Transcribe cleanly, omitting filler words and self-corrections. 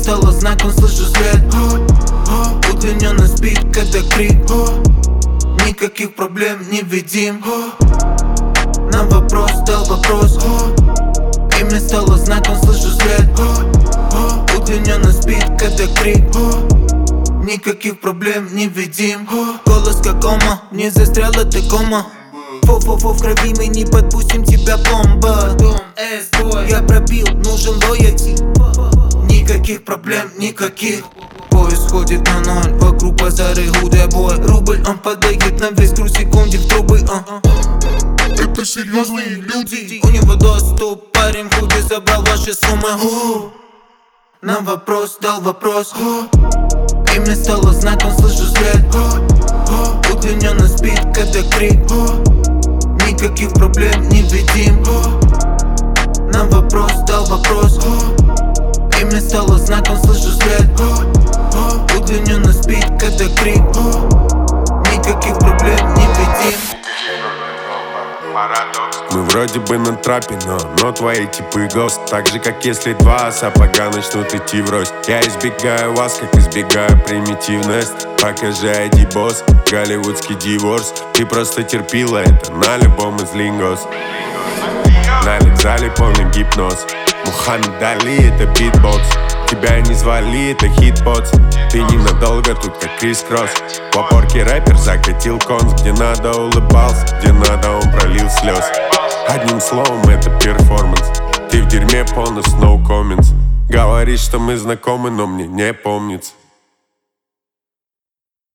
стало знаком, слышу свет. Удлиненно спит, когда крик. Никаких проблем не видим. На вопрос дал вопрос. И мне стало знаком, слышу свет. Удлиненно спит, когда крик. Никаких проблем не видим. Голос как кома, не застряла ты кома. Фу-фу-фу, в крови мы не подпустим тебя, бомба. Я пробил, нужен лоялти. Никаких проблем, никаких. Поезд ходит на ноль, вокруг базары худой бой. Рубль, он падает на весь груз секунде в трубы. Это серьезные люди. У него доступ, парень в худе забрал ваши суммы. На вопрос дал вопрос. И мне стало знаком, слышу свет. Удлиненно спит, когда крик. Никаких проблем не видим. На вопрос дал вопрос. И мне стало знаком, слышу свет. Удлиненно спит, когда крик. Никаких проблем не видим. Мы вроде бы на трапе, но твои типы гост. Так же, как если два сапога начнут идти врозь. Я избегаю вас, как избегаю примитивность. Покажи ID, босс, голливудский диворс. Ты просто терпила это на любом из лингос. На вокзале полный гипноз. Мухаммед Али, это битбокс. Тебя не звали, это хитбокс. Ты ненадолго тут как крис-кросс. В опорке рэпер закатил конс. Где надо улыбался, где надо он пролил слез. Одним словом это перформанс. Ты в дерьме полностью no comments. Говоришь, что мы знакомы, но мне не помнится.